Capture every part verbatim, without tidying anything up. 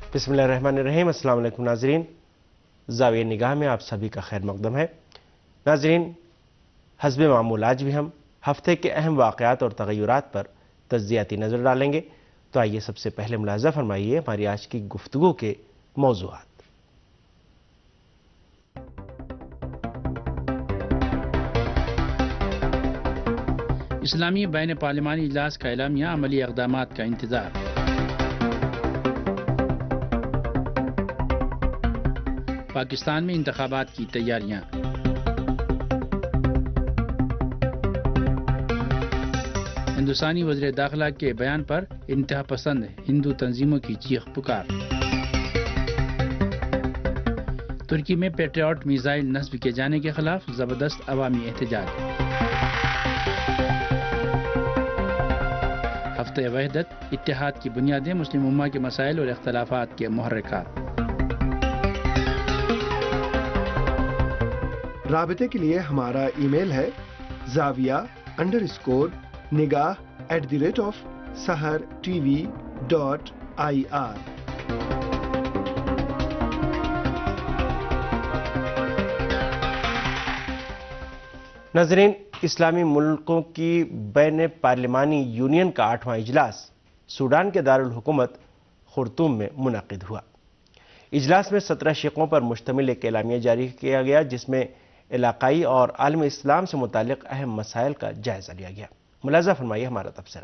بسم اللہ الرحمن الرحیم۔ السلام علیکم ناظرین، زاویہ نگاہ میں آپ سبھی کا خیر مقدم ہے۔ ناظرین، حسب معمول آج بھی ہم ہفتے کے اہم واقعات اور تغیرات پر تجزیاتی نظر ڈالیں گے، تو آئیے سب سے پہلے ملاحظہ فرمائیے ہماری آج کی گفتگو کے موضوعات۔ اسلامی بین پارلیمانی اجلاس کا اعلامیہ، عملی اقدامات کا انتظار۔ پاکستان میں انتخابات کی تیاریاں۔ ہندوستانی وزیر داخلہ کے بیان پر انتہا پسند ہندو تنظیموں کی چیخ پکار۔ ترکی میں پیٹریاٹ میزائل نصب کیے جانے کے خلاف زبردست عوامی احتجاج۔ ہفتہ وحدت، اتحاد کی بنیادیں، مسلم امہ کے مسائل اور اختلافات کے محرکات۔ رابطے کے لیے ہمارا ای میل ہے زاویہ انڈر اسکور نگاہ at the rate of Sahar T V dot I R. ناظرین، اسلامی ملکوں کی بین پارلیمانی یونین کا آٹھواں اجلاس سوڈان کے دارالحکومت خرطوم میں منعقد ہوا۔ اجلاس میں سترہ شقوں پر مشتمل ایک اعلامیہ جاری کیا گیا، جس میں علاقائی اور عالم اسلام سے متعلق اہم مسائل کا جائزہ لیا گیا۔ ملاحظہ فرمائیے ہمارا تبصرہ۔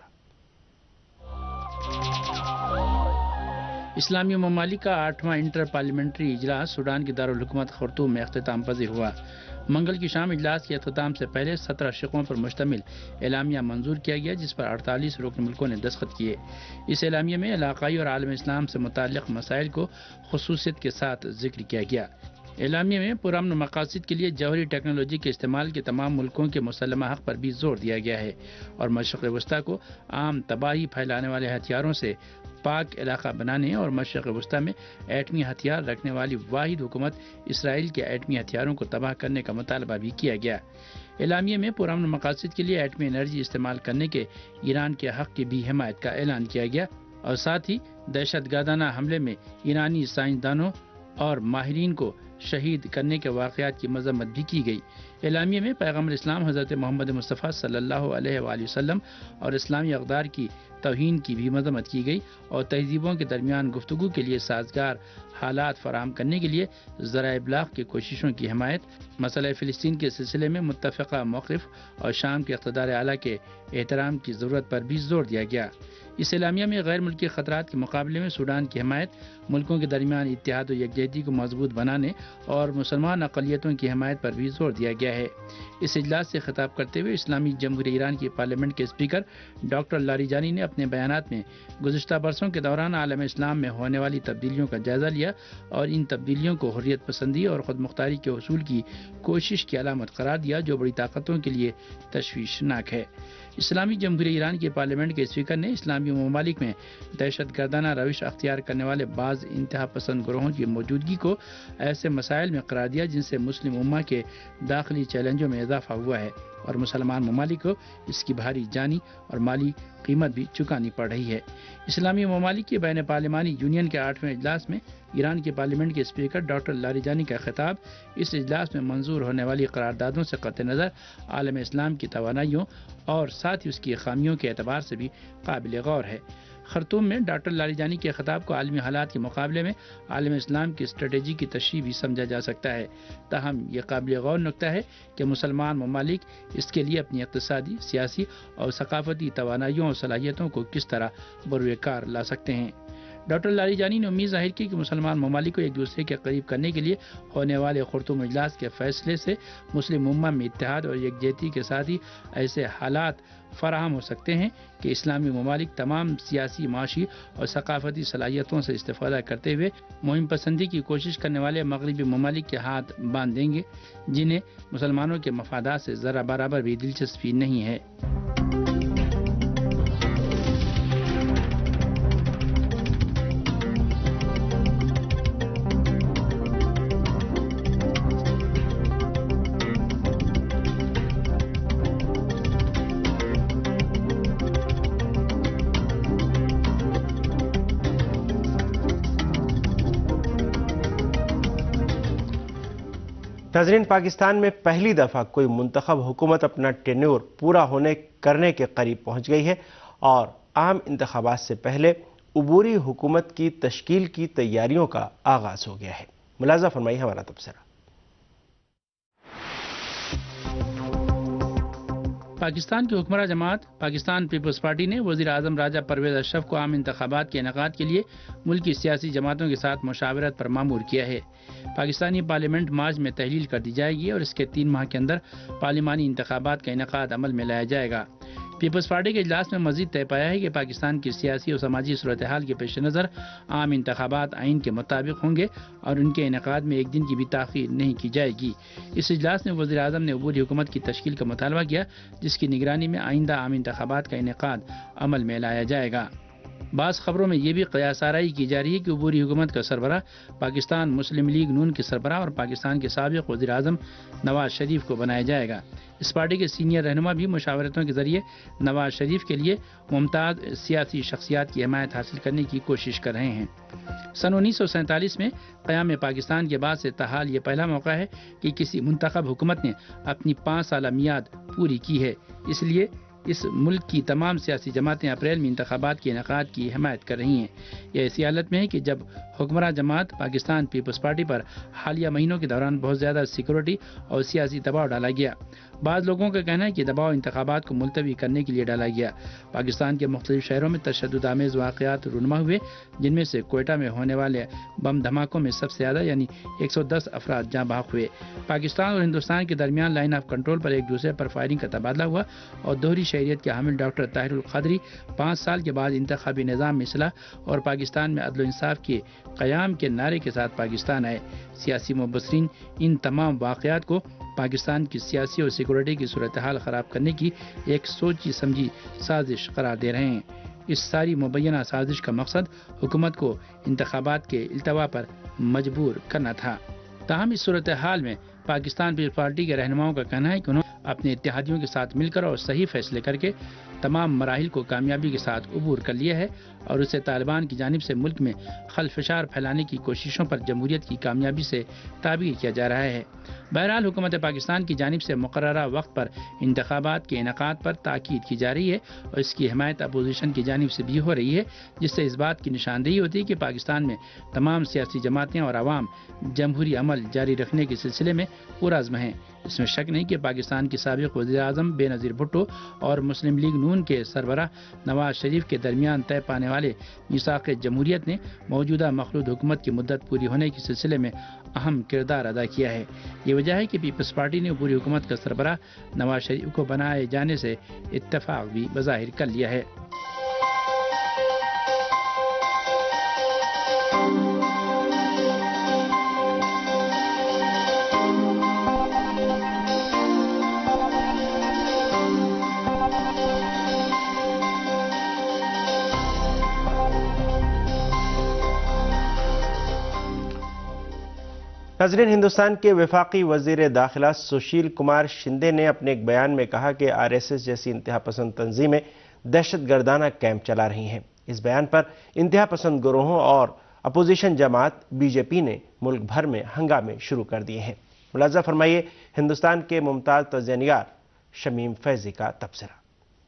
اسلامی ممالک کا آٹھواں انٹر پارلیمنٹری اجلاس سوڈان کے دارالحکومت خرطوم میں اختتام پذیر ہوا۔ منگل کی شام اجلاس کے اختتام سے پہلے سترہ شقوں پر مشتمل اعلامیہ منظور کیا گیا، جس پر اڑتالیس رکن ملکوں نے دستخط کیے۔ اس اعلامیہ میں علاقائی اور عالم اسلام سے متعلق مسائل کو خصوصیت کے ساتھ ذکر کیا گیا۔ اعلامیہ میں پرامن مقاصد کے لیے جوہری ٹیکنالوجی کے استعمال کے تمام ملکوں کے مسلمہ حق پر بھی زور دیا گیا ہے، اور مشرق وسطیٰ کو عام تباہی پھیلانے والے ہتھیاروں سے پاک علاقہ بنانے اور مشرق وسطیٰ میں ایٹمی ہتھیار رکھنے والی واحد حکومت اسرائیل کے ایٹمی ہتھیاروں کو تباہ کرنے کا مطالبہ بھی کیا گیا۔ اعلامیہ میں پرامن مقاصد کے لیے ایٹمی انرجی استعمال کرنے کے ایران کے حق کی بھی حمایت کا اعلان کیا گیا، اور ساتھ ہی دہشت گردانہ حملے میں ایرانی سائنسدانوں اور ماہرین کو شہید کرنے کے واقعات کی مذمت بھی کی گئی۔ اعلامیہ میں پیغمبر اسلام حضرت محمد مصطفیٰ صلی اللہ علیہ وآلہ وسلم اور اسلامی اقدار کی توہین کی بھی مذمت کی گئی، اور تہذیبوں کے درمیان گفتگو کے لیے سازگار حالات فراہم کرنے کے لیے ذرائع ابلاغ کی کوششوں کی حمایت، مسئلہ فلسطین کے سلسلے میں متفقہ موقف اور شام کے اقتدار اعلیٰ کے احترام کی ضرورت پر بھی زور دیا گیا۔ اس اعلامیہ میں غیر ملکی خطرات کے مقابلے میں سوڈان کی حمایت، ملکوں کے درمیان اتحاد و یکجہتی کو مضبوط بنانے اور مسلمان اقلیتوں کی حمایت پر بھی زور دیا گیا ہے۔ اس اجلاس سے خطاب کرتے ہوئے اسلامی جمہوریہ ایران کی پارلیمنٹ کے اسپیکر ڈاکٹر لاریجانی نے اپنے بیانات میں گزشتہ برسوں کے دوران عالم اسلام میں ہونے والی تبدیلیوں کا جائزہ لیا، اور ان تبدیلیوں کو حریت پسندی اور خود مختاری کے حصول کی کوشش کی علامت قرار دیا، جو بڑی طاقتوں کے لیے تشویشناک ہے۔ اسلامی جمہوریہ ایران کے پارلیمنٹ کے اسپیکر نے اسلامی ممالک میں دہشت گردانہ روش اختیار کرنے والے بعض انتہا پسند گروہوں کی موجودگی کو ایسے مسائل میں قرار دیا جن سے مسلم امہ کے داخلی چیلنجوں میں اضافہ ہوا ہے، اور مسلمان ممالک کو اس کی بھاری جانی اور مالی قیمت بھی چکانی پڑ رہی ہے۔ اسلامی ممالک کی بین پارلیمانی یونین کے آٹھویں اجلاس میں ایران کے پارلیمنٹ کے اسپیکر ڈاکٹر لاریجانی کا خطاب اس اجلاس میں منظور ہونے والی قراردادوں سے قطع نظر عالم اسلام کی توانائیوں اور ساتھ ہی اس کی خامیوں کے اعتبار سے بھی قابل غور ہے۔ خرطوم میں ڈاکٹر لاریجانی کے خطاب کو عالمی حالات کے مقابلے میں عالم اسلام کی اسٹریٹجی کی تشریح بھی سمجھا جا سکتا ہے، تاہم یہ قابل غور نکتہ ہے کہ مسلمان ممالک اس کے لیے اپنی اقتصادی، سیاسی اور ثقافتی توانائیوں اور صلاحیتوں کو کس طرح بروئے کار لا سکتے ہیں۔ ڈاکٹر لاریجانی نے امید ظاہر کی کہ مسلمان ممالک کو ایک دوسرے کے قریب کرنے کے لیے ہونے والے خرطوم اجلاس کے فیصلے سے مسلم امہ میں اتحاد اور یکجہتی کے ساتھ ہی ایسے حالات فراہم ہو سکتے ہیں کہ اسلامی ممالک تمام سیاسی، معاشی اور ثقافتی صلاحیتوں سے استفادہ کرتے ہوئے مہم پسندی کی کوشش کرنے والے مغربی ممالک کے ہاتھ باندھ دیں گے، جنہیں مسلمانوں کے مفادات سے ذرا برابر بھی دلچسپی نہیں ہے۔ नाज़रीन, पाकिस्तान में पहली दफ़ा कोई मुंतखब हुकूमत अपना टेन्योर पूरा होने करने के करीब पहुंच गई है और आम इंतखाबात से पहले अबूरी हुकूमत की तश्कील की तैयारियों का आगाज हो गया है। मुलाजा फरमाइए हमारा तबसरा। पाकिस्तान की हुक्मरान जमात पाकिस्तान पीपल्स पार्टी ने वज़ीर आज़म राजा परवेज़ अशरफ को आम इंतखाबात के इनेकाद के लिए मुल्क की सियासी जमातों के साथ मुशावरत पर मामूर किया है। पाकिस्तानी पार्लियामेंट मार्च में तहलील कर दी जाएगी और इसके तीन माह के अंदर पार्लिमानी इंतखाबात का इनेकाद अमल में लाया जाएगा। पीपल्स पार्टी के इजलास में मजीद तय पाया है कि पाकिस्तान की सियासी और समाजी सूरत हाल के पेश नज़र आम इंतखाबात आइन के मुताबिक होंगे और उनके इनेकाद में एक दिन की भी ताख़ीर नहीं की जाएगी। इस इजलास में वज़ीर आज़म ने अबूरी हुकूमत की तश्कील का मुतालबा किया, जिसकी निगरानी में आइंदा आम इंतखाबात का इनेकाद अमल में लाया जाएगा। बाज़ खबरों में ये भी क़यास आराई की जा रही है कि अबूरी हुकूमत का सरबराह पाकिस्तान मुस्लिम लीग नून के सरबराह और पाकिस्तान के साबिक़ वज़ीर आज़म नवाज शरीफ को बनाया जाएगा। इस पार्टी के सीनियर रहनुमा भी मुशावरतों के जरिए नवाज शरीफ के लिए मुमताज़ सियासी शख्सियात की हमायत हासिल करने की कोशिश कर रहे हैं। सन उन्नीस सौ सैंतालीस में क़याम पाकिस्तान के बाद से ताहाल ये पहला मौका है कि किसी मुंतखब हुकूमत ने अपनी पाँच साल मियाद पूरी की है। इसलिए इस मुल्क की तमाम सियासी जमातें अप्रैल में इंतखाबात के इनेकाद की हिमायत कर रही हैं। यह ऐसी हालत में है कि जब हुक्मरान जमात पाकिस्तान पीपल्स पार्टी पर हालिया महीनों के दौरान बहुत ज़्यादा सिक्योरिटी और सियासी दबाव डाला गया। बाज़ लोगों का कहना है कि दबाव इंतखाबात को मुलतवी करने के लिए डाला गया। पाकिस्तान के मुख्तलिफ शहरों में तशद्दुद आमेज़ वाक़यात रूनुमा हुए, जिनमें से कोयटा में होने वाले बम धमाकों में सबसे ज़्यादा यानी एक सौ दस अफराद जाँ बहक हुए। पाकिस्तान और हिंदुस्तान के दरमियान लाइन ऑफ कंट्रोल पर एक दूसरे पर फायरिंग का तबादला हुआ और दोहरी शहरियत के हामिल डॉक्टर ताहिरुल क़ादरी पाँच साल के बाद इंतखाबी निज़ाम में इस्लाह और पाकिस्तान में अदल इंसाफ के क़याम के नारे के साथ पाकिस्तान आए। सियासी मुबस्सिरीन इन तमाम वाक़यात को पाकिस्तान की सियासी और सिक्योरिटी की सूरत हाल ख़राब करने की एक सोची समझी साजिश करार दे रहे हैं। इस सारी मुबैना साजिश का मकसद हुकूमत को इंतखाबात के इल्तवा पर मजबूर करना था। ताहम इस सूरत हाल में पाकिस्तान पीपल्स पार्टी के रहनुमाओं का कहना है कि उन्होंने अपने इत्तेहादियों के साथ मिलकर और सही फैसले करके तमाम मराहिल को कामयाबी के साथ अबूर कर लिया है और उसे तालिबान की जानिब से मुल्क में खलफशार फैलाने की कोशिशों पर जमहूरियत की कामयाबी से ताबीर किया जा रहा है। बहरहाल हुकूमत पाकिस्तान की जानिब से मुकर्ररा वक्त पर इंतखाबात के इनेकाद पर ताकीद की जा रही है और इसकी हिमायत अपोजिशन की जानिब से भी हो रही है, जिससे इस बात की निशानदेही होती है कि पाकिस्तान में तमाम सियासी जमातें और आवाम जमहूरी अमल जारी रखने के सिलसिले में पुरअज़्म हैं। इसमें शक नहीं कि पाकिस्तान की साबिक़ वज़ीर आज़म बेनज़ीर भुट्टो और मुस्लिम लीग नून के सरबराह नवाज शरीफ के दरमियान तय पाने वाले मीसाक़ जमहूरियत ने मौजूदा मखलूद हुकूमत की मुद्दत पूरी होने के सिलसिले में अहम किरदार अदा किया है। ये वजह है कि पीपल्स पार्टी ने पूरी हुकूमत का सरबराह नवाज शरीफ को बनाए जाने से इत्तफ़ाक़ भी बज़ाहिर कर लिया है। नाज़रीन, हिंदुस्तान के वफाकी वज़ीर दाखिला सुशील कुमार शिंदे ने अपने एक बयान में कहा कि आर एस एस जैसी इंतहा पसंद तंजीमें दहशत गर्दाना कैंप चला रही हैं। इस बयान पर इंतहा पसंद गिरोहों और अपोजिशन जमात बीजेपी ने मुल्क भर में हंगामे शुरू कर दिए हैं। मुलाजा फरमाइए हिंदुस्तान के मुमताज़ तज़्ज़ियानिगार शमीम फैज़ी का तबसरा।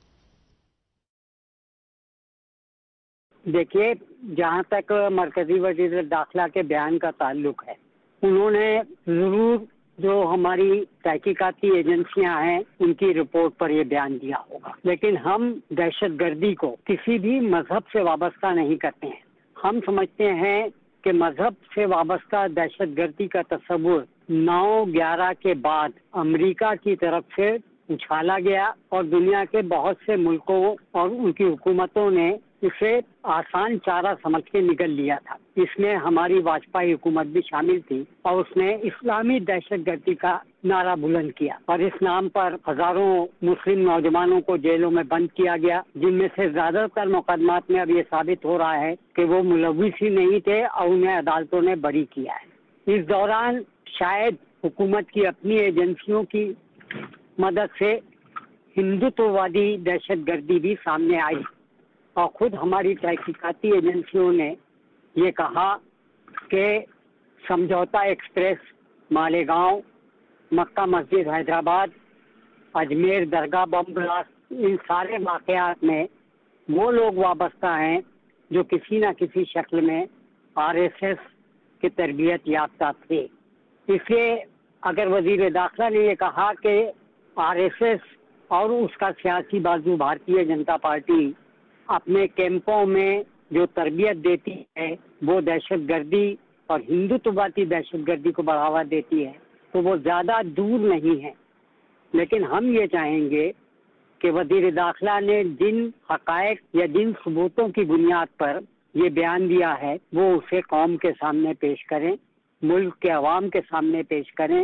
देखिए, जहाँ तक मरकजी वज़ीर दाखिला के बयान का ताल्लुक है, उन्होंने जरूर जो हमारी तहकीकाती एजेंसियां हैं उनकी रिपोर्ट पर यह बयान दिया होगा, लेकिन हम दहशतगर्दी को किसी भी मजहब से वाबस्ता नहीं करते हैं। हम समझते हैं कि मजहब से वाबस्ता दहशतगर्दी का तस्वुर नौ ग्यारह के बाद अमेरिका की तरफ से उछाला गया और दुनिया के बहुत से मुल्कों और उनकी हुकूमतों ने इसे आसान चारा समझ के निगल लिया था। इसमें हमारी वाजपेयी हुकूमत भी शामिल थी और उसने इस्लामी दहशतगर्दी का नारा बुलंद किया और इस नाम पर हजारों मुस्लिम नौजवानों को जेलों में बंद किया गया, जिनमें से ज्यादातर मुकदमात में अब ये साबित हो रहा है कि वो मुलव्विस ही नहीं थे और उन्हें अदालतों ने बरी किया है। इस दौरान शायद हुकूमत की अपनी एजेंसियों की मदद से हिंदुत्ववादी दहशतगर्दी भी सामने आई और खुद हमारी तहकीकाती एजेंसियों ने ये कहा कि समझौता express, Malegaon Mecca Masjid Hyderabad, Ajmer Dargah bomb blast, ان سارے واقعات میں وہ لوگ وابستہ ہیں جو کسی نہ کسی شکل میں آر ایس ایس کی تربیت یافتہ تھے۔ اس لیے اگر وزیر داخلہ نے یہ کہا کہ آر ایس ایس اور اس کا سیاسی بازو بھارتیہ جنتا پارٹی اپنے کیمپوں میں جو تربیت دیتی ہے وہ دہشت گردی اور ہندوتواتی دہشت گردی کو بڑھاوا دیتی ہے، تو وہ زیادہ دور نہیں ہے۔ لیکن ہم یہ چاہیں گے کہ وزیر داخلہ نے جن حقائق یا جن ثبوتوں کی بنیاد پر یہ بیان دیا ہے وہ اسے قوم کے سامنے پیش کریں، ملک کے عوام کے سامنے پیش کریں،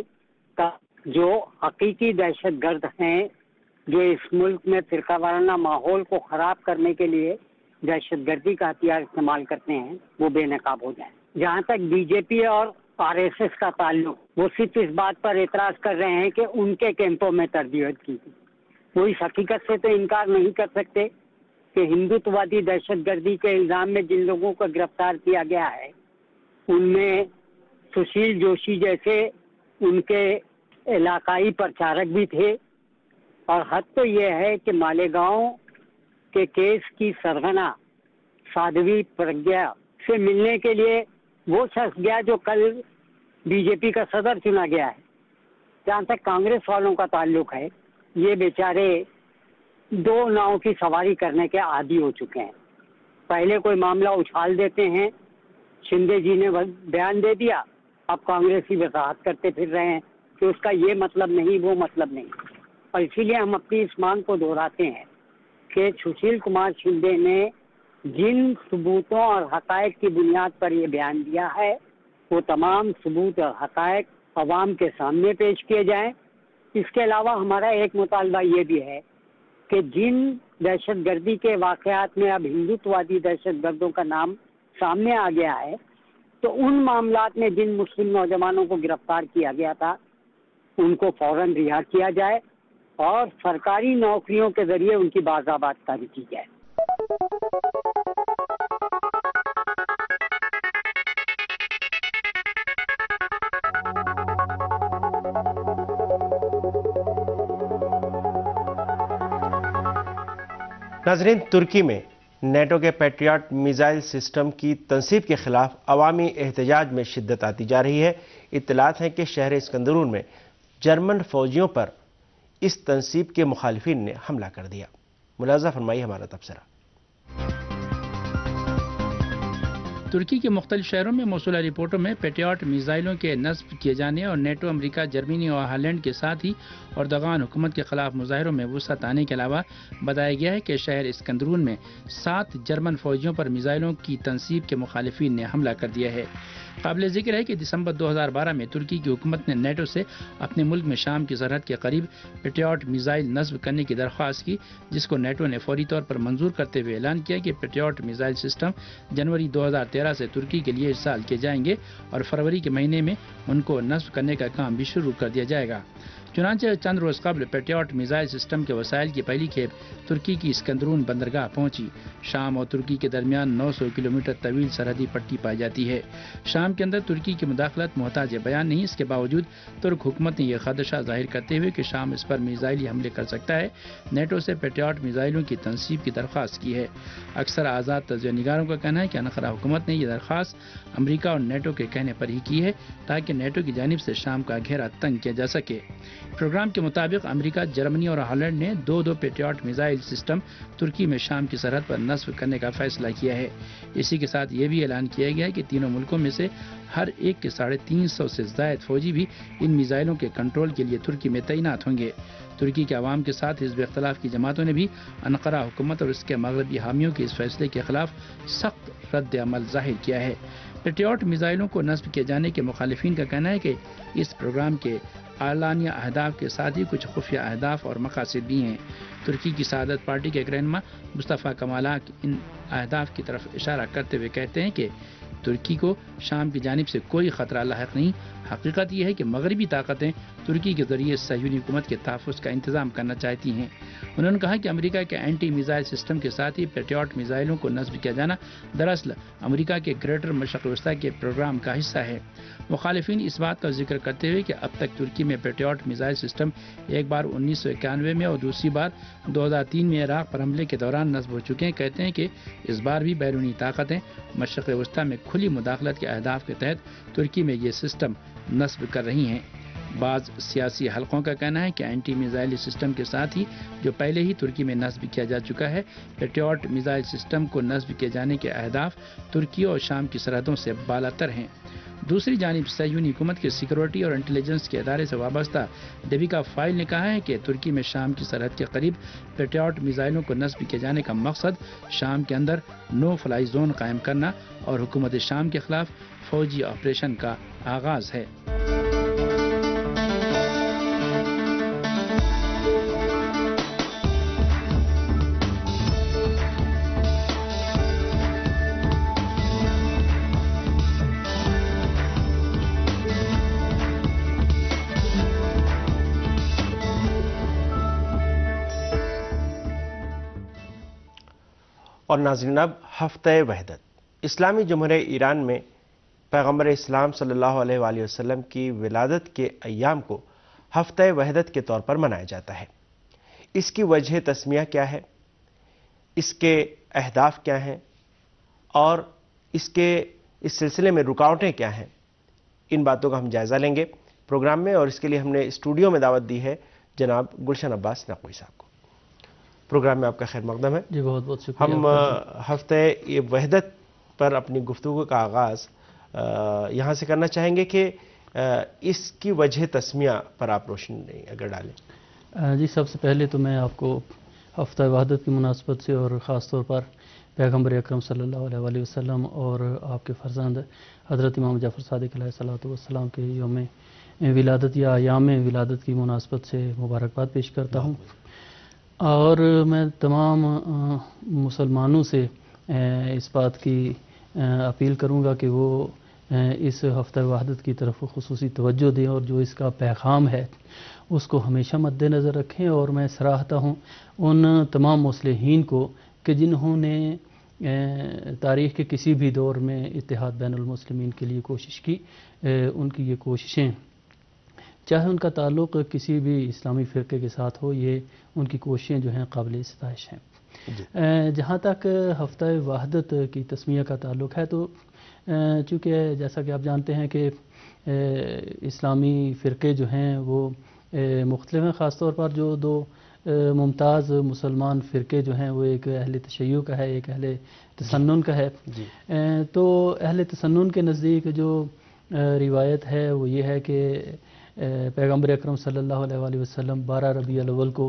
جو حقیقی دہشت گرد ہیں جو اس ملک میں فرقہ وارانہ ماحول کو خراب کرنے کے لیے دہشت گردی کا ہتھیار استعمال کرتے ہیں وہ بے نقاب ہو جائیں۔ جہاں تک بی جے پی اور آر ایس ایس کا تعلق، وہ صرف اس بات پر اعتراض کر رہے ہیں کہ ان کے کیمپوں میں تربیت کی تھی۔ وہ اس حقیقت سے تو انکار نہیں کر سکتے کہ ہندوتوادی دہشت گردی کے الزام میں جن لوگوں کو گرفتار کیا گیا ہے ان میں سشیل جوشی جیسے ان کے علاقائی پرچارک بھی تھے، اور حد تو یہ ہے کہ مالیگاؤں کے کیس کی سرغنہ سادھوی پرگیا سے ملنے کے لیے وہ شخص گیا جو کل بی جے پی کا صدر چنا گیا ہے۔ جہاں تک کانگریس والوں کا تعلق ہے، یہ بیچارے دو ناؤں کی سواری کرنے کے عادی ہو چکے ہیں۔ پہلے کوئی معاملہ اچھال دیتے ہیں، شندے جی نے بیان دے دیا، اب کانگریسی وضاحت کرتے پھر رہے ہیں کہ اس کا یہ مطلب نہیں، وہ مطلب نہیں، اور اسی لیے ہم اپنی اس مانگ کو دہراتے ہیں کہ سشیل کمار شندے نے جن ثبوتوں اور حقائق کی بنیاد پر یہ بیان دیا ہے وہ تمام ثبوت اور حقائق عوام کے سامنے پیش کیے جائیں۔ اس کے علاوہ ہمارا ایک مطالبہ یہ بھی ہے کہ جن دہشت گردی کے واقعات میں اب ہندوتوادی دہشت گردوں کا نام سامنے آ گیا ہے، تو ان معاملات میں جن مسلم نوجوانوں کو گرفتار کیا گیا تھا ان کو فوراً رہا کیا جائے اور سرکاری نوکریوں کے ذریعے ان کی بازآباد کاری کی جائے۔ ناظرین، ترکی میں نیٹو کے پیٹریاٹ میزائل سسٹم کی تنصیب کے خلاف عوامی احتجاج میں شدت آتی جا رہی ہے۔ اطلاعات ہیں کہ شہر اسکندرون میں جرمن فوجیوں پر اس تنصیب کے مخالفین نے حملہ کر دیا۔ ملاحظہ فرمائیے ہمارا تبصرہ۔ ترکی کے مختلف شہروں میں موصولہ رپورٹوں میں پیٹریاٹ میزائلوں کے نصب کیے جانے اور نیٹو، امریکہ، جرمنی اور ہالینڈ کے ساتھ ہی اردوغان حکومت کے خلاف مظاہروں میں وسعت آنے کے علاوہ بتایا گیا ہے کہ شہر اسکندرون میں سات جرمن فوجیوں پر میزائلوں کی تنصیب کے مخالفین نے حملہ کر دیا ہے۔ قابل ذکر ہے کہ دسمبر دو ہزار بارہ میں ترکی کی حکومت نے نیٹو سے اپنے ملک میں شام کی سرحد کے قریب پیٹریاٹ میزائل نصب کرنے کی درخواست کی، جس کو نیٹو نے فوری طور پر منظور کرتے ہوئے اعلان کیا کہ پیٹریاٹ میزائل سسٹم جنوری دو ہزار تیرہ سے ترکی کے لیے ارسال کیے جائیں گے اور فروری کے مہینے میں ان کو نصب کرنے کا کام بھی شروع کر دیا جائے گا۔ چنانچہ چند روز قبل پیٹریاٹ میزائل سسٹم کے وسائل کی پہلی کھیپ ترکی کی اسکندرون بندرگاہ پہنچی۔ شام اور ترکی کے درمیان نو سو کلومیٹر طویل سرحدی پٹی پائی جاتی ہے۔ شام کے اندر ترکی کی مداخلت محتاج بیان نہیں، اس کے باوجود ترک حکومت نے یہ خدشہ ظاہر کرتے ہوئے کہ شام اس پر میزائلی حملے کر سکتا ہے، نیٹو سے پیٹریاٹ میزائلوں کی تنصیب کی درخواست کی ہے۔ اکثر آزاد تجزیہ نگاروں کا کہنا ہے کہ انقرہ حکومت نے یہ درخواست امریکہ اور نیٹو کے کہنے پر ہی کی ہے تاکہ نیٹو کی جانب سے شام کا گھیرا تنگ کیا جا سکے۔ پروگرام کے مطابق امریکہ، جرمنی اور ہالینڈ نے دو دو پیٹریاٹ میزائل سسٹم ترکی میں شام کی سرحد پر نصب کرنے کا فیصلہ کیا ہے۔ اسی کے ساتھ یہ بھی اعلان کیا گیا ہے کہ تینوں ملکوں میں سے ہر ایک کے ساڑھے تین سو سے زائد فوجی بھی ان میزائلوں کے کنٹرول کے لیے ترکی میں تعینات ہوں گے۔ ترکی کے عوام کے ساتھ حزب اختلاف کی جماعتوں نے بھی انقرہ حکومت اور اس کے مغربی حامیوں کے اس فیصلے کے خلاف سخت رد عمل ظاہر کیا ہے۔ پیٹریاٹ میزائلوں کو نصب کیے جانے کے مخالفین کا کہنا ہے کہ اس پروگرام کے اعلانیہ اہداف کے ساتھ ہی کچھ خفیہ اہداف اور مقاصد بھی ہیں۔ ترکی کی سعادت پارٹی کے ایک رہنما مصطفیٰ کمال ان اہداف کی طرف اشارہ کرتے ہوئے کہتے ہیں کہ ترکی کو شام کی جانب سے کوئی خطرہ لاحق نہیں۔ حقیقت یہ ہے کہ مغربی طاقتیں ترکی کے ذریعے صہیونی حکومت کے تحفظ کا انتظام کرنا چاہتی ہیں۔ انہوں نے کہا کہ امریکہ کے اینٹی میزائل سسٹم کے ساتھ ہی پیٹریاٹ میزائلوں کو نصب کیا جانا دراصل امریکہ کے گریٹر مشرق وسطی کے پروگرام کا حصہ ہے۔ مخالفین اس بات کا ذکر کرتے ہوئے کہ اب تک ترکی میں پیٹریاٹ میزائل سسٹم ایک بار انیس سو اکیانوے میں اور دوسری بار دو ہزار تین میں عراق پر حملے کے دوران نصب ہو چکے ہیں، کہتے ہیں کہ اس بار بھی بیرونی طاقتیں مشرق وسطی میں کھلی مداخلت کے اہداف کے تحت ترکی میں یہ سسٹم نصب کر رہی ہیں۔ بعض سیاسی حلقوں کا کہنا ہے کہ اینٹی میزائل سسٹم کے ساتھ ہی جو پہلے ہی ترکی میں نصب کیا جا چکا ہے، پیٹریاٹ میزائل سسٹم کو نصب کیے جانے کے اہداف ترکی اور شام کی سرحدوں سے بالاتر ہیں۔ دوسری جانب صہیونی حکومت کے سیکورٹی اور انٹیلیجنس کے ادارے سے وابستہ ڈیبیکا فائل نے کہا ہے کہ ترکی میں شام کی سرحد کے قریب پیٹریاٹ میزائلوں کو نصب کیے جانے کا مقصد شام کے اندر نو فلائی زون قائم کرنا اور حکومت شام کے خلاف فوجی آپریشن کا آغاز ہے۔ اور ناظرین، اب ہفتہ وحدت۔ اسلامی جمہوریہ ایران میں پیغمبر اسلام صلی اللہ علیہ وآلہ وسلم کی ولادت کے ایام کو ہفتہ وحدت کے طور پر منایا جاتا ہے۔ اس کی وجہ تسمیہ کیا ہے، اس کے اہداف کیا ہیں اور اس کے اس سلسلے میں رکاوٹیں کیا ہیں، ان باتوں کا ہم جائزہ لیں گے پروگرام میں، اور اس کے لیے ہم نے اسٹوڈیو میں دعوت دی ہے جناب گلشن عباس نقوی صاحب کو۔ پروگرام میں آپ کا خیر مقدم ہے جی، بہت بہت شکریہ۔ ہم ہفتہ وحدت پر اپنی گفتگو کا آغاز یہاں سے کرنا چاہیں گے کہ اس کی وجہ تسمیہ پر آپ روشنی اگر ڈالیں۔ جی، سب سے پہلے تو میں آپ کو ہفتہ وحدت کی مناسبت سے اور خاص طور پر پیغمبر اکرم صلی اللہ علیہ وآلہ وسلم اور آپ کے فرزند حضرت امام جعفر صادق علیہ الصلوۃ والسلام کے یوم ولادت یا ایام ولادت کی مناسبت سے مبارکباد پیش کرتا ہوں، اور میں تمام مسلمانوں سے اس بات کی اپیل کروں گا کہ وہ اس ہفتہ وحدت کی طرف خصوصی توجہ دیں اور جو اس کا پیغام ہے اس کو ہمیشہ مد نظر رکھیں۔ اور میں سراہتا ہوں ان تمام مصلحین کو کہ جنہوں نے تاریخ کے کسی بھی دور میں اتحاد بین المسلمین کے لیے کوشش کی، ان کی یہ کوششیں چاہے ان کا تعلق کسی بھی اسلامی فرقے کے ساتھ ہو، یہ ان کی کوششیں جو ہیں قابل ستائش ہیں۔ جی۔ جہاں تک ہفتہ وحدت کی تسمیہ کا تعلق ہے تو چونکہ جیسا کہ آپ جانتے ہیں کہ اسلامی فرقے جو ہیں وہ مختلف ہیں، خاص طور پر جو دو ممتاز مسلمان فرقے جو ہیں وہ ایک اہل تشیع کا ہے، ایک اہل تسنن کا ہے۔ جی۔ تو اہل تسنن کے نزدیک جو روایت ہے وہ یہ ہے کہ پیغمبر اکرم صلی اللہ علیہ وآلہ وسلم بارہ ربیع الاول کو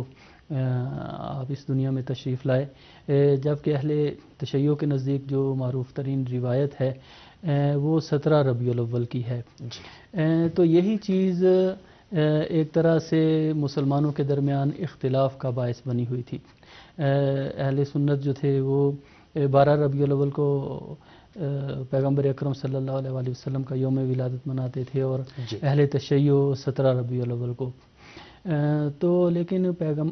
آپ اس دنیا میں تشریف لائے، جبکہ اہل تشیع کے نزدیک جو معروف ترین روایت ہے وہ سترہ ربیع الاول کی ہے۔ تو یہی چیز ایک طرح سے مسلمانوں کے درمیان اختلاف کا باعث بنی ہوئی تھی۔ اہل سنت جو تھے وہ بارہ ربیع الاول کو پیغمبر اکرم صلی اللہ علیہ وآلہ وسلم کا یوم ولادت مناتے تھے، اور جی۔ اہل تشیع سترہ ربیع الاول کو۔ تو لیکن پیغم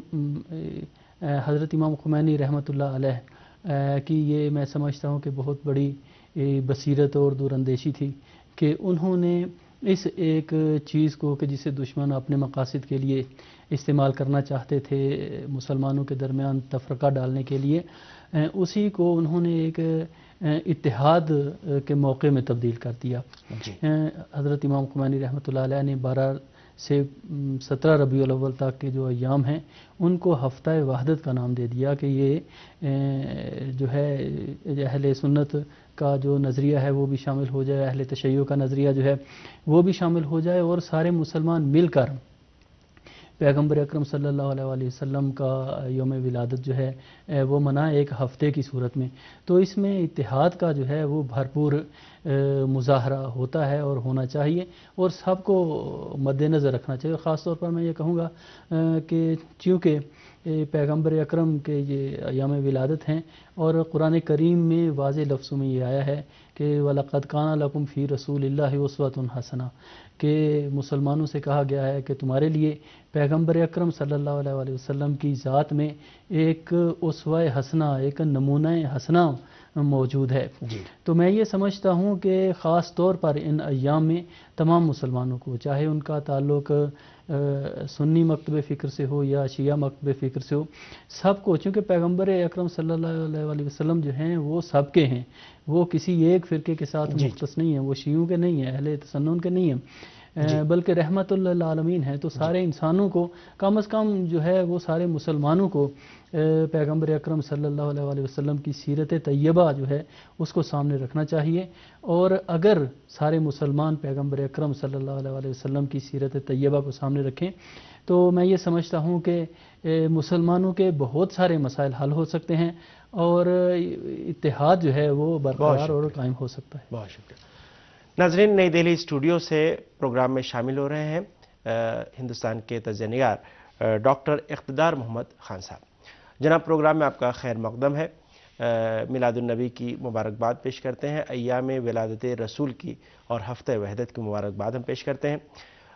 حضرت امام خمینی رحمۃ اللہ علیہ کی یہ میں سمجھتا ہوں کہ بہت بڑی بصیرت اور دور اندیشی تھی کہ انہوں نے اس ایک چیز کو کہ جسے دشمن اپنے مقاصد کے لیے استعمال کرنا چاہتے تھے مسلمانوں کے درمیان تفرقہ ڈالنے کے لیے، اسی کو انہوں نے ایک اتحاد کے موقع میں تبدیل کر دیا۔ جی۔ حضرت امام خمینی رحمۃ اللہ علیہ نے بارہ سے سترہ ربیع الاول تک کے جو ایام ہیں ان کو ہفتہ وحدت کا نام دے دیا کہ یہ جو ہے اہل سنت کا جو نظریہ ہے وہ بھی شامل ہو جائے، اہل تشیع کا نظریہ جو ہے وہ بھی شامل ہو جائے، اور سارے مسلمان مل کر پیغمبر اکرم صلی اللہ علیہ وآلہ وسلم کا یوم ولادت جو ہے وہ منائے ایک ہفتے کی صورت میں۔ تو اس میں اتحاد کا جو ہے وہ بھرپور مظاہرہ ہوتا ہے اور ہونا چاہیے، اور سب کو مد نظر رکھنا چاہیے۔ خاص طور پر میں یہ کہوں گا کہ چونکہ پیغمبر اکرم کے یہ ایام ولادت ہیں، اور قرآن کریم میں واضح لفظوں میں یہ آیا ہے کہ وَلَقَدْ كَانَ لَكُمْ فِي رَسُولِ اللَّهِ أُسْوَةٌ حَسَنَةٌ، کہ مسلمانوں سے کہا گیا ہے کہ تمہارے لیے پیغمبر اکرم صلی اللہ علیہ وآلہ وسلم کی ذات میں ایک اسوہ حسنہ، ایک نمونہ حسنہ موجود ہے۔ جی تو میں یہ سمجھتا ہوں کہ خاص طور پر ان ایام میں تمام مسلمانوں کو، چاہے ان کا تعلق سنی مکتب فکر سے ہو یا شیعہ مکتب فکر سے ہو، سب کو، چونکہ پیغمبر اکرم صلی اللہ علیہ وآلہ وسلم جو ہیں وہ سب کے ہیں، وہ کسی ایک فرقے کے ساتھ مختص نہیں ہیں، وہ شیعوں کے نہیں ہیں، اہل تسنن کے نہیں ہیں، بلکہ رحمت للعالمین ہیں۔ تو سارے انسانوں کو، کم از کم جو ہے وہ سارے مسلمانوں کو پیغمبر اکرم صلی اللہ علیہ وآلہ وسلم کی سیرت طیبہ جو ہے اس کو سامنے رکھنا چاہیے، اور اگر سارے مسلمان پیغمبر اکرم صلی اللہ علیہ وآلہ وسلم کی سیرت طیبہ کو سامنے رکھیں تو میں یہ سمجھتا ہوں کہ مسلمانوں کے بہت سارے مسائل حل ہو سکتے ہیں، اور اتحاد جو ہے وہ برقرار اور قائم ہو سکتا ہے۔ بہت شکریہ ناظرین، نئی دہلی اسٹوڈیو سے پروگرام میں شامل ہو رہے ہیں ہندوستان کے تجزیہ نگار ڈاکٹر اقتدار محمد خان صاحب۔ جناب، پروگرام میں آپ کا خیر مقدم ہے۔ میلاد النبی کی مبارکباد پیش کرتے ہیں، ایام ولادت رسول کی اور ہفتہ وحدت کی مبارکباد ہم پیش کرتے ہیں۔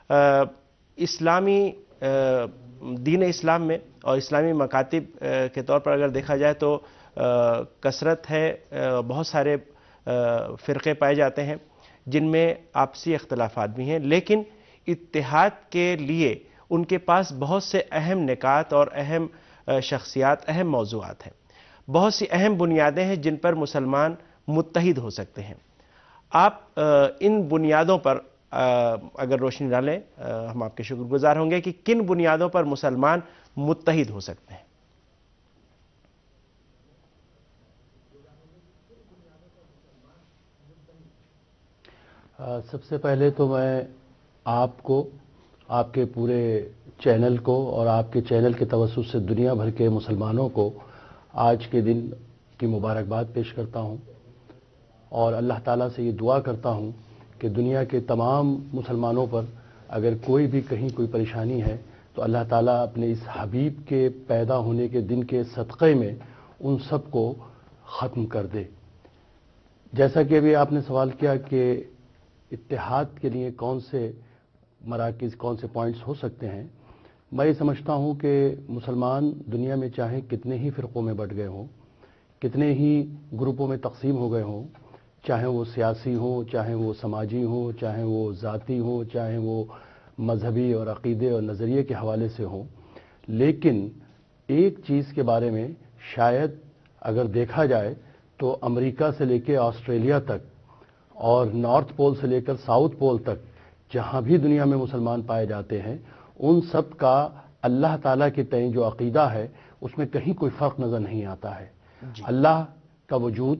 اسلامی دین اسلام میں اور اسلامی مکاتب کے طور پر اگر دیکھا جائے تو کثرت ہے، بہت سارے فرقے پائے جاتے ہیں جن میں آپسی اختلافات بھی ہیں، لیکن اتحاد کے لیے ان کے پاس بہت سے اہم نکات اور اہم شخصیات، اہم موضوعات ہیں، بہت سی اہم بنیادیں ہیں جن پر مسلمان متحد ہو سکتے ہیں۔ آپ ان بنیادوں پر اگر روشنی ڈالیں، ہم آپ کے شکر گزار ہوں گے کہ کن بنیادوں پر مسلمان متحد ہو سکتے ہیں؟ سب سے پہلے تو میں آپ کو، آپ کے پورے چینل کو اور آپ کے چینل کے توسط سے دنیا بھر کے مسلمانوں کو آج کے دن کی مبارکباد پیش کرتا ہوں، اور اللہ تعالیٰ سے یہ دعا کرتا ہوں کہ دنیا کے تمام مسلمانوں پر اگر کوئی بھی کہیں کوئی پریشانی ہے تو اللہ تعالیٰ اپنے اس حبیب کے پیدا ہونے کے دن کے صدقے میں ان سب کو ختم کر دے۔ جیسا کہ ابھی آپ نے سوال کیا کہ اتحاد کے لیے کون سے مراکز، کون سے پوائنٹس ہو سکتے ہیں، میں یہ سمجھتا ہوں کہ مسلمان دنیا میں چاہے کتنے ہی فرقوں میں بٹ گئے ہوں، کتنے ہی گروپوں میں تقسیم ہو گئے ہوں، چاہے وہ سیاسی ہوں، چاہے وہ سماجی ہوں، چاہے وہ ذاتی ہوں، چاہے وہ مذہبی اور عقیدے اور نظریے کے حوالے سے ہوں، لیکن ایک چیز کے بارے میں شاید اگر دیکھا جائے تو امریکہ سے لے کے آسٹریلیا تک اور نارتھ پول سے لے کر ساؤتھ پول تک جہاں بھی دنیا میں مسلمان پائے جاتے ہیں، ان سب کا اللہ تعالیٰ کے تئیں جو عقیدہ ہے اس میں کہیں کوئی فرق نظر نہیں آتا ہے۔ جی۔ اللہ کا وجود،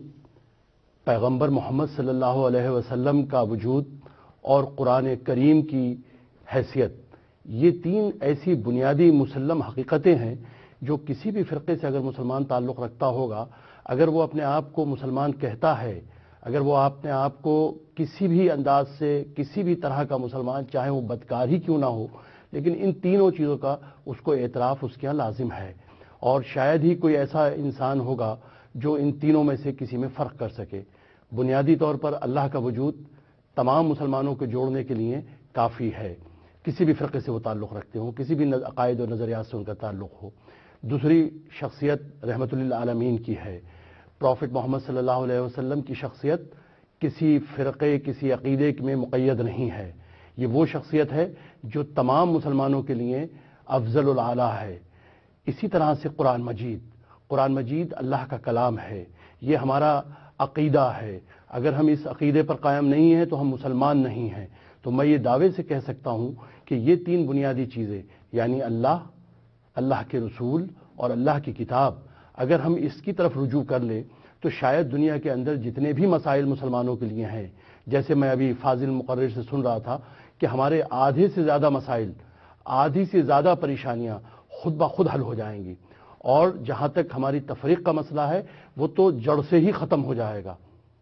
پیغمبر محمد صلی اللہ علیہ وسلم کا وجود اور قرآن کریم کی حیثیت، یہ تین ایسی بنیادی مسلم حقیقتیں ہیں جو کسی بھی فرقے سے اگر مسلمان تعلق رکھتا ہوگا، اگر وہ اپنے آپ کو مسلمان کہتا ہے، اگر وہ اپنے آپ کو کسی بھی انداز سے کسی بھی طرح کا مسلمان، چاہے وہ بدکار ہی کیوں نہ ہو، لیکن ان تینوں چیزوں کا اس کو اعتراف اس کے یہاں لازم ہے، اور شاید ہی کوئی ایسا انسان ہوگا جو ان تینوں میں سے کسی میں فرق کر سکے۔ بنیادی طور پر اللہ کا وجود تمام مسلمانوں کو جوڑنے کے لیے کافی ہے، کسی بھی فرقے سے وہ تعلق رکھتے ہوں، کسی بھی عقائد اور نظریات سے ان کا تعلق ہو۔ دوسری شخصیت رحمت للعالمین کی ہے، پروفٹ محمد صلی اللہ علیہ وسلم کی شخصیت کسی فرقے، کسی عقیدے میں مقید نہیں ہے، یہ وہ شخصیت ہے جو تمام مسلمانوں کے لیے افضل الاعلیٰ ہے۔ اسی طرح سے قرآن مجید، قرآن مجید اللہ کا کلام ہے، یہ ہمارا عقیدہ ہے، اگر ہم اس عقیدے پر قائم نہیں ہیں تو ہم مسلمان نہیں ہیں۔ تو میں یہ دعوے سے کہہ سکتا ہوں کہ یہ تین بنیادی چیزیں، یعنی اللہ، اللہ کے رسول اور اللہ کی کتاب، اگر ہم اس کی طرف رجوع کر لیں تو شاید دنیا کے اندر جتنے بھی مسائل مسلمانوں کے لیے ہیں، جیسے میں ابھی فاضل مقرر سے سن رہا تھا کہ ہمارے آدھے سے زیادہ مسائل، آدھی سے زیادہ پریشانیاں خود بخود حل ہو جائیں گی، اور جہاں تک ہماری تفریق کا مسئلہ ہے وہ تو جڑ سے ہی ختم ہو جائے گا۔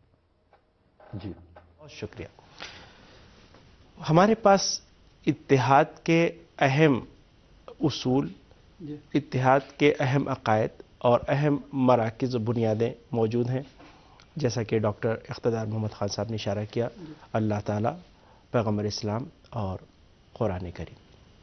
جی بہت شکریہ۔ ہمارے پاس اتحاد کے اہم اصول، اتحاد کے اہم عقائد اور اہم مراکز و بنیادیں موجود ہیں، جیسا کہ ڈاکٹر اقتدار محمد خان صاحب نے اشارہ کیا، اللہ تعالیٰ، پیغمبر اسلام اور قرآن کریم۔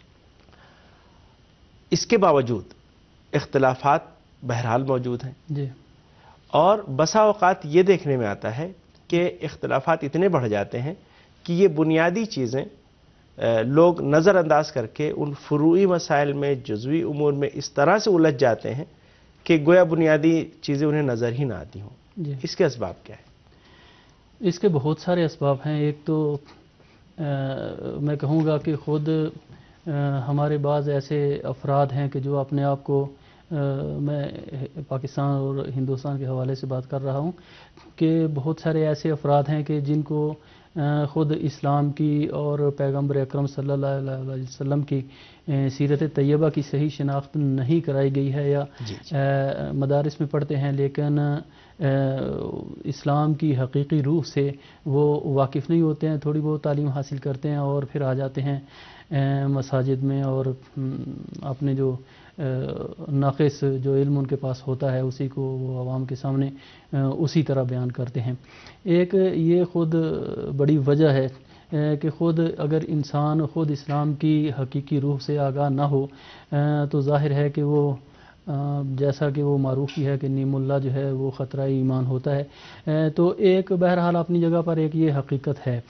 اس کے باوجود اختلافات بہرحال موجود ہیں، جی، اور بسا اوقات یہ دیکھنے میں آتا ہے کہ اختلافات اتنے بڑھ جاتے ہیں کہ یہ بنیادی چیزیں لوگ نظر انداز کر کے ان فروعی مسائل میں، جزوی امور میں اس طرح سے الجھ جاتے ہیں کہ گویا بنیادی چیزیں انہیں نظر ہی نہ آتی ہوں۔ جی، اس کے اسباب کیا ہیں؟ اس کے بہت سارے اسباب ہیں۔ ایک تو میں کہوں گا کہ خود ہمارے بعض ایسے افراد ہیں کہ جو اپنے آپ کو، میں پاکستان اور ہندوستان کے حوالے سے بات کر رہا ہوں، کہ بہت سارے ایسے افراد ہیں کہ جن کو خود اسلام کی اور پیغمبر اکرم صلی اللہ علیہ وسلم کی سیرت طیبہ کی صحیح شناخت نہیں کرائی گئی ہے، یا جی جی. مدارس میں پڑھتے ہیں لیکن اسلام کی حقیقی روح سے وہ واقف نہیں ہوتے ہیں، تھوڑی بہت تعلیم حاصل کرتے ہیں اور پھر آ جاتے ہیں مساجد میں اور اپنے جو ناقص جو علم ان کے پاس ہوتا ہے اسی کو وہ عوام کے سامنے اسی طرح بیان کرتے ہیں۔ ایک یہ خود بڑی وجہ ہے کہ خود اگر انسان خود اسلام کی حقیقی روح سے آگاہ نہ ہو تو ظاہر ہے کہ وہ، جیسا کہ وہ معروف ہی ہے کہ نیم اللہ جو ہے وہ خطرہ ایمان ہوتا ہے۔ تو ایک بہرحال اپنی جگہ پر ایک یہ حقیقت ہے،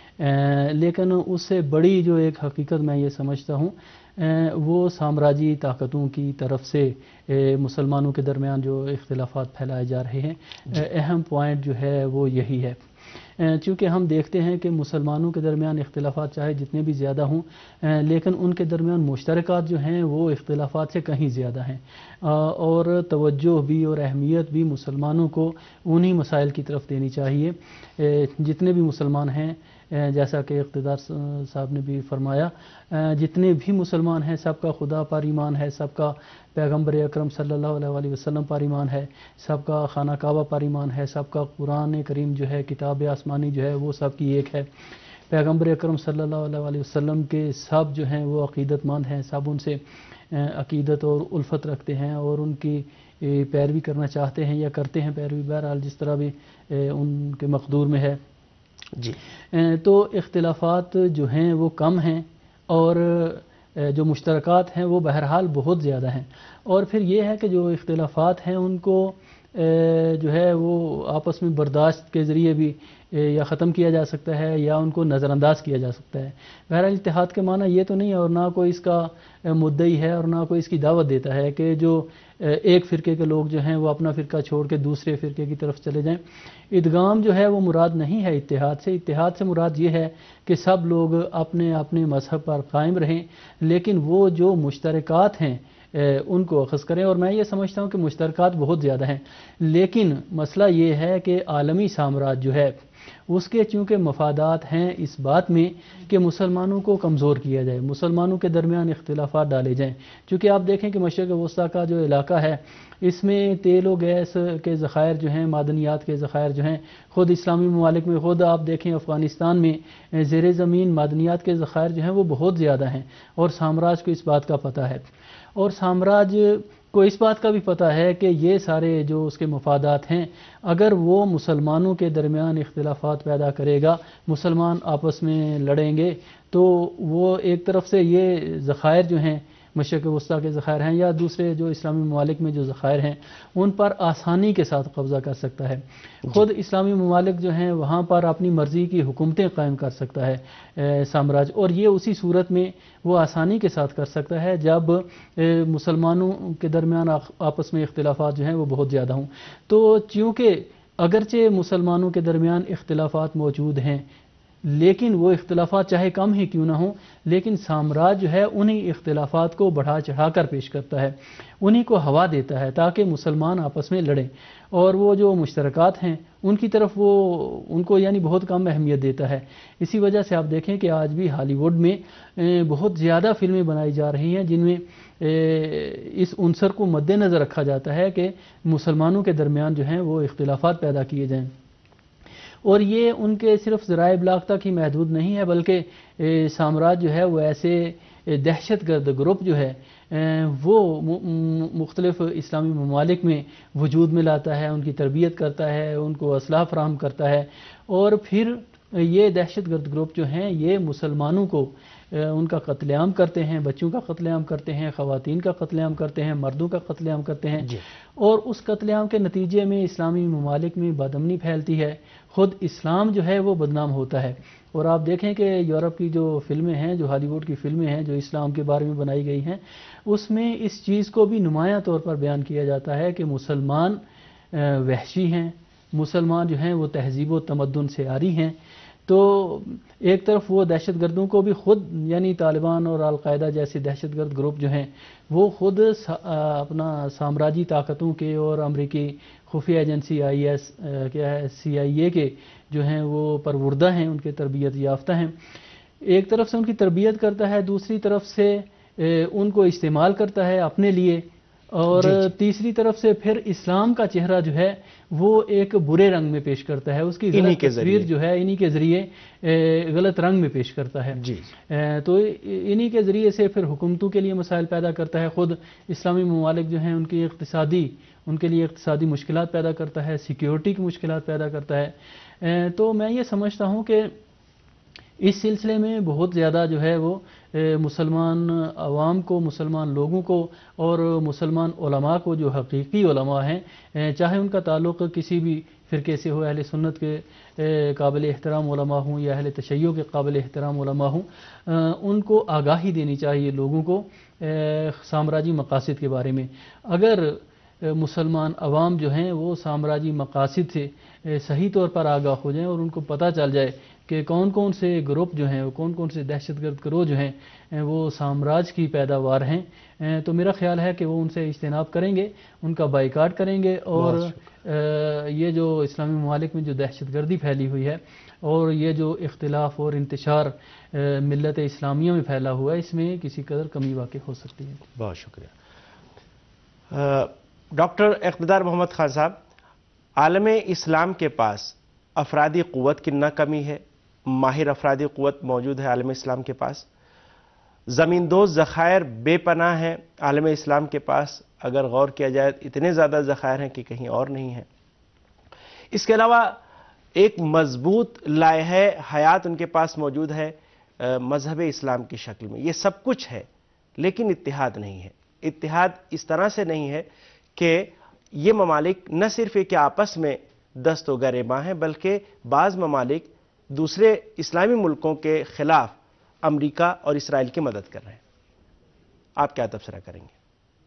لیکن اس سے بڑی جو ایک حقیقت میں یہ سمجھتا ہوں وہ سامراجی طاقتوں کی طرف سے مسلمانوں کے درمیان جو اختلافات پھیلائے جا رہے ہیں، اہم پوائنٹ جو ہے وہ یہی ہے۔ چونکہ ہم دیکھتے ہیں کہ مسلمانوں کے درمیان اختلافات چاہے جتنے بھی زیادہ ہوں لیکن ان کے درمیان مشترکات جو ہیں وہ اختلافات سے کہیں زیادہ ہیں، اور توجہ بھی اور اہمیت بھی مسلمانوں کو انہی مسائل کی طرف دینی چاہیے۔ جتنے بھی مسلمان ہیں، جیسا کہ اقتدار صاحب نے بھی فرمایا، جتنے بھی مسلمان ہیں سب کا خدا پر ایمان ہے، سب کا پیغمبر اکرم صلی اللہ علیہ وسلم پر ایمان ہے، سب کا خانہ کعبہ پر ایمان ہے، سب کا قرآن کریم جو ہے کتاب آسمانی جو ہے وہ سب کی ایک ہے۔ پیغمبر اکرم صلی اللہ علیہ وسلم کے سب جو ہیں وہ عقیدت مند ہیں، سب ان سے عقیدت اور الفت رکھتے ہیں اور ان کی پیروی کرنا چاہتے ہیں یا کرتے ہیں پیروی، بہرحال جس طرح بھی ان کے مقدور میں ہے۔ جی، تو اختلافات جو ہیں وہ کم ہیں اور جو مشترکات ہیں وہ بہرحال بہت زیادہ ہیں، اور پھر یہ ہے کہ جو اختلافات ہیں ان کو جو ہے وہ آپس میں برداشت کے ذریعے بھی یا ختم کیا جا سکتا ہے یا ان کو نظر انداز کیا جا سکتا ہے۔ بہرحال اتحاد کے معنی یہ تو نہیں ہے اور نہ کوئی اس کا مدعی ہے اور نہ کوئی اس کی دعوت دیتا ہے کہ جو ایک فرقے کے لوگ جو ہیں وہ اپنا فرقہ چھوڑ کے دوسرے فرقے کی طرف چلے جائیں۔ ادغام جو ہے وہ مراد نہیں ہے اتحاد سے، اتحاد سے مراد یہ ہے کہ سب لوگ اپنے اپنے مذہب پر قائم رہیں لیکن وہ جو مشترکات ہیں ان کو اخذ کریں، اور میں یہ سمجھتا ہوں کہ مشترکات بہت زیادہ ہیں، لیکن مسئلہ یہ ہے کہ عالمی سامراج جو ہے اس کے چونکہ مفادات ہیں اس بات میں کہ مسلمانوں کو کمزور کیا جائے، مسلمانوں کے درمیان اختلافات ڈالے جائیں۔ چونکہ آپ دیکھیں کہ مشرق وسطیٰ کا جو علاقہ ہے اس میں تیل و گیس کے ذخائر جو ہیں، معدنیات کے ذخائر جو ہیں، خود اسلامی ممالک میں، خود آپ دیکھیں افغانستان میں زیر زمین معدنیات کے ذخائر جو ہیں وہ بہت زیادہ ہیں، اور سامراج کو اس بات کا پتہ ہے، اور سامراج کو اس بات کا بھی پتہ ہے کہ یہ سارے جو اس کے مفادات ہیں اگر وہ مسلمانوں کے درمیان اختلافات پیدا کرے گا، مسلمان آپس میں لڑیں گے، تو وہ ایک طرف سے یہ ذخائر جو ہیں مشرق وسطیٰ کے ذخائر ہیں یا دوسرے جو اسلامی ممالک میں جو ذخائر ہیں ان پر آسانی کے ساتھ قبضہ کر سکتا ہے۔ خود اسلامی ممالک جو ہیں وہاں پر اپنی مرضی کی حکومتیں قائم کر سکتا ہے سامراج، اور یہ اسی صورت میں وہ آسانی کے ساتھ کر سکتا ہے جب مسلمانوں کے درمیان آپس میں اختلافات جو ہیں وہ بہت زیادہ ہوں۔ تو چونکہ اگرچہ مسلمانوں کے درمیان اختلافات موجود ہیں لیکن وہ اختلافات چاہے کم ہی کیوں نہ ہوں، لیکن سامراج جو ہے انہی اختلافات کو بڑھا چڑھا کر پیش کرتا ہے، انہی کو ہوا دیتا ہے تاکہ مسلمان آپس میں لڑیں، اور وہ جو مشترکات ہیں ان کی طرف وہ ان کو یعنی بہت کم اہمیت دیتا ہے۔ اسی وجہ سے آپ دیکھیں کہ آج بھی ہالی ووڈ میں بہت زیادہ فلمیں بنائی جا رہی ہیں جن میں اس عنصر کو مد نظر رکھا جاتا ہے کہ مسلمانوں کے درمیان جو ہیں وہ اختلافات پیدا کیے جائیں، اور یہ ان کے صرف ذرائع ابلاغ تک ہی محدود نہیں ہے بلکہ سامراج جو ہے وہ ایسے دہشت گرد گروپ جو ہے وہ مختلف اسلامی ممالک میں وجود میں لاتا ہے، ان کی تربیت کرتا ہے، ان کو اسلحہ فراہم کرتا ہے، اور پھر یہ دہشت گرد گروپ جو ہیں یہ مسلمانوں کو ان کا قتل عام کرتے ہیں، بچوں کا قتل عام کرتے ہیں، خواتین کا قتل عام کرتے ہیں، مردوں کا قتل عام کرتے ہیں، اور اس قتل عام کے نتیجے میں اسلامی ممالک میں بدامنی پھیلتی ہے، خود اسلام جو ہے وہ بدنام ہوتا ہے۔ اور آپ دیکھیں کہ یورپ کی جو فلمیں ہیں، جو ہالی ووڈ کی فلمیں ہیں جو اسلام کے بارے میں بنائی گئی ہیں، اس میں اس چیز کو بھی نمایاں طور پر بیان کیا جاتا ہے کہ مسلمان وحشی ہیں، مسلمان جو ہیں وہ تہذیب و تمدن سے عاری ہیں۔ تو ایک طرف وہ دہشت گردوں کو بھی خود یعنی طالبان اور القاعدہ جیسے دہشت گرد گروپ جو ہیں وہ خود اپنا سامراجی طاقتوں کے اور امریکی خفیہ ایجنسی آئی ایس کیا ہے سی آئی اے کے جو ہیں وہ پروردہ ہیں، ان کے تربیت یافتہ ہیں۔ ایک طرف سے ان کی تربیت کرتا ہے، دوسری طرف سے ان کو استعمال کرتا ہے اپنے لیے، اور تیسری طرف سے پھر اسلام کا چہرہ جو ہے وہ ایک برے رنگ میں پیش کرتا ہے، اس کی غلط تصویر جو ہے انہی کے ذریعے غلط رنگ میں پیش کرتا ہے۔ تو انہی کے ذریعے سے پھر حکومتوں کے لیے مسائل پیدا کرتا ہے، خود اسلامی ممالک جو ہیں ان کی اقتصادی ان کے لیے اقتصادی مشکلات پیدا کرتا ہے، سیکیورٹی کی مشکلات پیدا کرتا ہے۔ تو میں یہ سمجھتا ہوں کہ اس سلسلے میں بہت زیادہ جو ہے وہ مسلمان عوام کو، مسلمان لوگوں کو اور مسلمان علماء کو جو حقیقی علماء ہیں، چاہے ان کا تعلق کسی بھی فرقے سے ہو، اہل سنت کے قابل احترام علماء ہوں یا اہل تشیع کے قابل احترام علماء ہوں، ان کو آگاہی دینی چاہیے لوگوں کو سامراجی مقاصد کے بارے میں۔ اگر مسلمان عوام جو ہیں وہ سامراجی مقاصد سے صحیح طور پر آگاہ ہو جائیں اور ان کو پتہ چل جائے کہ کون کون سے گروپ جو ہیں، کون کون سے دہشت گرد گروہ جو ہیں وہ سامراج کی پیداوار ہیں، تو میرا خیال ہے کہ وہ ان سے اجتناب کریں گے، ان کا بائیکاٹ کریں گے، اور یہ جو اسلامی ممالک میں جو دہشت گردی پھیلی ہوئی ہے اور یہ جو اختلاف اور انتشار ملت اسلامیہ میں پھیلا ہوا ہے، اس میں کسی قدر کمی واقع ہو سکتی ہے۔ بہت شکریہ ڈاکٹر اقتدار محمد خان صاحب۔ عالم اسلام کے پاس افرادی قوت کی نہ کمی ہے، ماہر افرادی قوت موجود ہے عالم اسلام کے پاس، زمین دوز ذخائر بے پناہ ہیں عالم اسلام کے پاس، اگر غور کیا جائے اتنے زیادہ ذخائر ہیں کہ کہیں اور نہیں ہیں۔ اس کے علاوہ ایک مضبوط لائحہ حیات ان کے پاس موجود ہے مذہب اسلام کی شکل میں۔ یہ سب کچھ ہے لیکن اتحاد نہیں ہے۔ اتحاد اس طرح سے نہیں ہے کہ یہ ممالک نہ صرف ایک آپس میں دست و گریباں ہیں، بلکہ بعض ممالک دوسرے اسلامی ملکوں کے خلاف امریکہ اور اسرائیل کی مدد کر رہے ہیں۔ آپ کیا تبصرہ کریں گے؟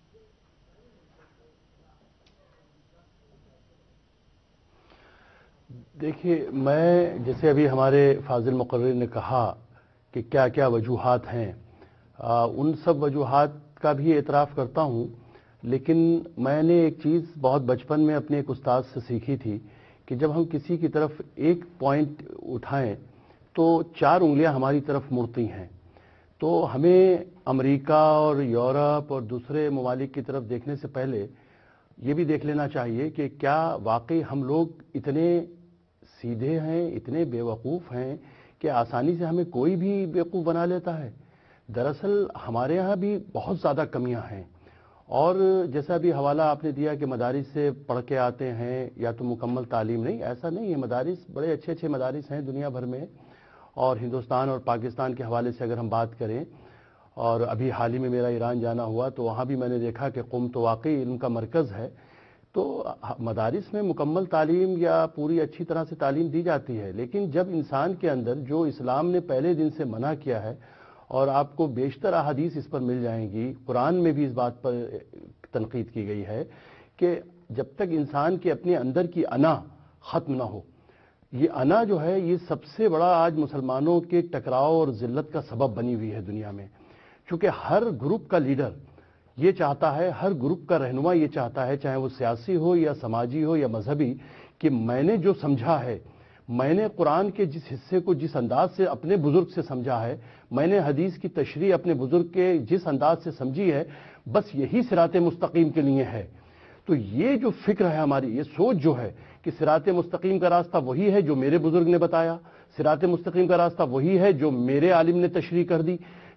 دیکھیے، میں جیسے ابھی ہمارے فاضل مقرر نے کہا کہ کیا کیا وجوہات ہیں، ان سب وجوہات کا بھی اعتراف کرتا ہوں، لیکن میں نے ایک چیز بہت بچپن میں اپنے ایک استاد سے سیکھی تھی کہ جب ہم کسی کی طرف ایک پوائنٹ اٹھائیں تو چار انگلیاں ہماری طرف مڑتی ہیں۔ تو ہمیں امریکہ اور یورپ اور دوسرے ممالک کی طرف دیکھنے سے پہلے یہ بھی دیکھ لینا چاہیے کہ کیا واقعی ہم لوگ اتنے سیدھے ہیں، اتنے بے وقوف ہیں کہ آسانی سے ہمیں کوئی بھی بیوقوف بنا لیتا ہے۔ دراصل ہمارے ہاں بھی بہت زیادہ کمیاں ہیں، اور جیسا بھی حوالہ آپ نے دیا کہ مدارس سے پڑھ کے آتے ہیں یا تو مکمل تعلیم، نہیں، ایسا نہیں ہے۔ مدارس بڑے اچھے اچھے مدارس ہیں دنیا بھر میں، اور ہندوستان اور پاکستان کے حوالے سے اگر ہم بات کریں، اور ابھی حال ہی میں میرا ایران جانا ہوا تو وہاں بھی میں نے دیکھا کہ قم تو واقعی علم کا مرکز ہے۔ تو مدارس میں مکمل تعلیم یا پوری اچھی طرح سے تعلیم دی جاتی ہے، لیکن جب انسان کے اندر جو اسلام نے پہلے دن سے منع کیا ہے، اور آپ کو بیشتر احادیث اس پر مل جائیں گی، قرآن میں بھی اس بات پر تنقید کی گئی ہے کہ جب تک انسان کے اپنے اندر کی انا ختم نہ ہو، یہ انا جو ہے یہ سب سے بڑا آج مسلمانوں کے ٹکراؤ اور ذلت کا سبب بنی ہوئی ہے دنیا میں، چونکہ ہر گروپ کا لیڈر یہ چاہتا ہے، ہر گروپ کا رہنما یہ چاہتا ہے، چاہے وہ سیاسی ہو یا سماجی ہو یا مذہبی، کہ میں نے جو سمجھا ہے، میں نے قرآن کے جس حصے کو جس انداز سے اپنے بزرگ سے سمجھا ہے، میں نے حدیث کی تشریح اپنے بزرگ کے جس انداز سے سمجھی ہے، بس یہی صراط مستقیم کے لیے ہے۔ تو یہ جو فکر ہے ہماری، یہ سوچ جو ہے کہ صراط مستقیم کا راستہ وہی ہے جو میرے بزرگ نے بتایا، صراط مستقیم کا راستہ وہی ہے جو میرے عالم نے تشریح کر دی،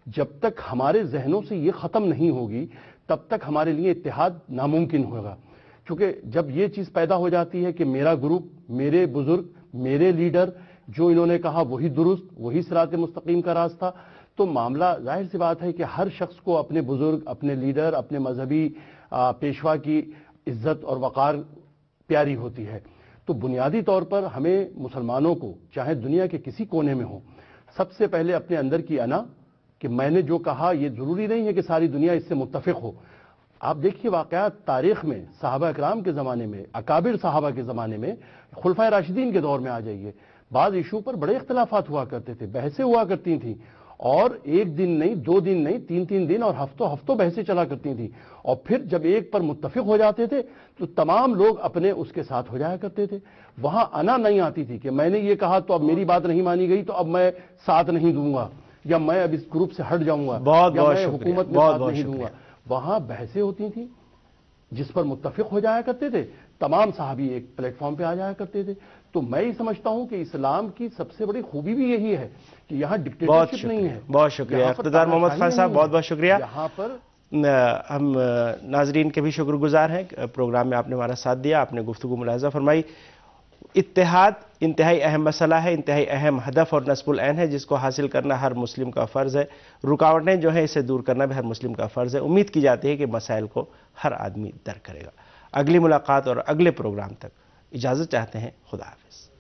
جب تک ہمارے ذہنوں سے یہ ختم نہیں ہوگی تب تک ہمارے لیے اتحاد ناممکن ہوگا، کیونکہ جب یہ چیز پیدا ہو جاتی ہے کہ میرا گروپ، میرے بزرگ، میرے لیڈر، جو انہوں نے کہا وہی درست، وہی صراط مستقیم کا راستہ، تو معاملہ ظاہر سی بات ہے کہ ہر شخص کو اپنے بزرگ، اپنے لیڈر، اپنے مذہبی پیشوا کی عزت اور وقار پیاری ہوتی ہے۔ تو بنیادی طور پر ہمیں مسلمانوں کو چاہے دنیا کے کسی کونے میں ہو، سب سے پہلے اپنے اندر کی انا کہ میں نے جو کہا یہ ضروری نہیں ہے کہ ساری دنیا اس سے متفق ہو۔ آپ دیکھیے واقعات تاریخ میں، صحابہ اکرام کے زمانے میں، اکابر صحابہ کے زمانے میں، خلفائے راشدین کے دور میں آ جائیے، بعض ایشو پر بڑے اختلافات ہوا کرتے تھے، بحثیں ہوا کرتی تھیں، اور ایک دن نہیں، دو دن نہیں، تین تین دن اور ہفتوں ہفتوں بحثیں چلا کرتی تھیں، اور پھر جب ایک پر متفق ہو جاتے تھے تو تمام لوگ اپنے اس کے ساتھ ہو جایا کرتے تھے۔ وہاں انا نہیں آتی تھی کہ میں نے یہ کہا تو اب میری بات نہیں مانی گئی تو اب میں ساتھ نہیں دوں گا، یا میں اب اس گروپ سے ہٹ جاؤں گا، بہت یا بہت میں شکریہ، حکومت میں بہت ساتھ بہت نہیں دوں گا۔ شکریہ۔ وہاں بحثیں ہوتی تھیں جس پر متفق ہو جایا کرتے تھے، تمام صحابی ایک پلیٹ فارم پہ آ جایا کرتے تھے۔ تو میں یہ سمجھتا ہوں کہ اسلام کی سب سے بڑی خوبی بھی یہی ہے کہ یہاں بہت ڈکٹیٹرشپ شکریہ، نہیں ہے، بہت شکریہ یہاں پر اقتدار محمد خان تاناشاہی صاحب، نہیں بہت ہے، بہت شکریہ۔ یہاں پر ہم ناظرین کے بھی شکر گزار ہیں، پروگرام میں آپ نے ہمارا ساتھ دیا، آپ نے گفتگو ملاحظہ فرمائی۔ اتحاد انتہائی اہم مسئلہ ہے، انتہائی اہم ہدف اور نصب العین ہے، جس کو حاصل کرنا ہر مسلم کا فرض ہے۔ رکاوٹیں جو ہیں اسے دور کرنا بھی ہر مسلم کا فرض ہے۔ امید کی جاتی ہے کہ مسائل کو ہر آدمی درک کرے گا۔ اگلی ملاقات اور اگلے پروگرام تک اجازت چاہتے ہیں، خدا حافظ۔